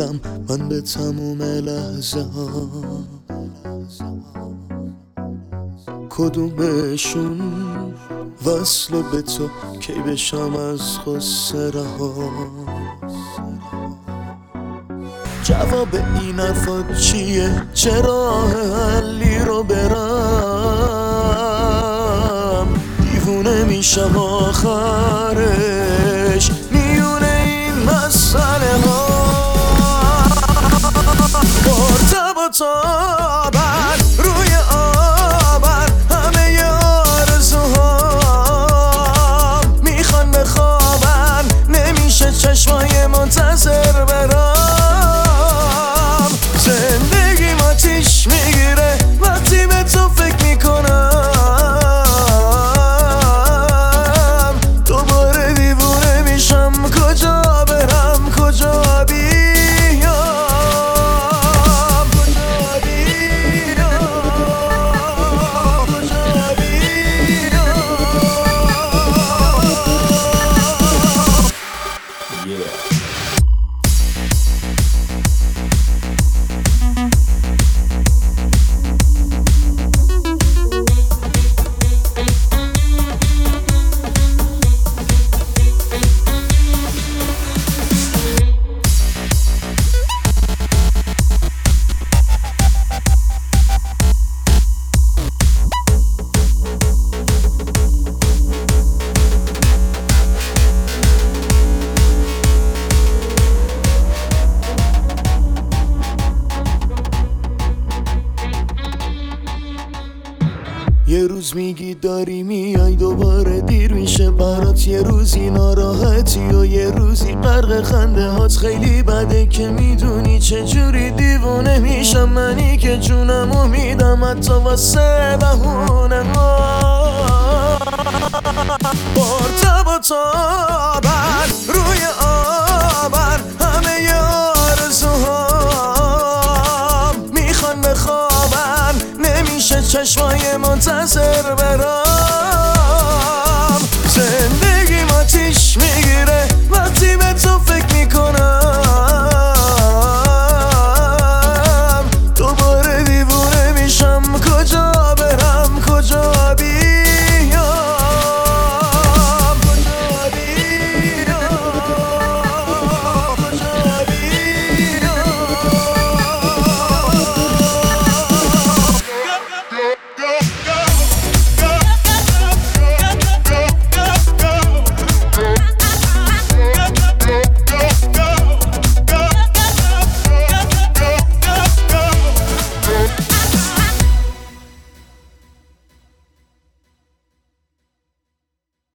میدم من به تموم لحظه ها. کدومشون وصل به تو کی بشم از غصه رها. جواب این حرفات چیه؟ چرا حلی رو برم؟ دیوونه میشم آخرش میونه این مسئله ها. مرتبطابن روی آبن همه آرزوها میخوان بخوابن نمیشه چشمای منتظر برام. زندگیم آتیش میگیره وقتی به تو فکر میکنم. دوباره دیوونه میشم کجا برم کجا یه روز میگی داری میای دوباره دیر میشه برات، یه روزی ناراحتی و یه روزی غرق خنده هات. خیلی بده که میدونی چجوری دیوونه میشم منی که جونمو میدم حتی واسه بهونه ها. مرتبطابن روی آبن همه آرزوها میخوان بخوابن نمیشه چشمای منتظر برام. زندگیم آتیش میگیره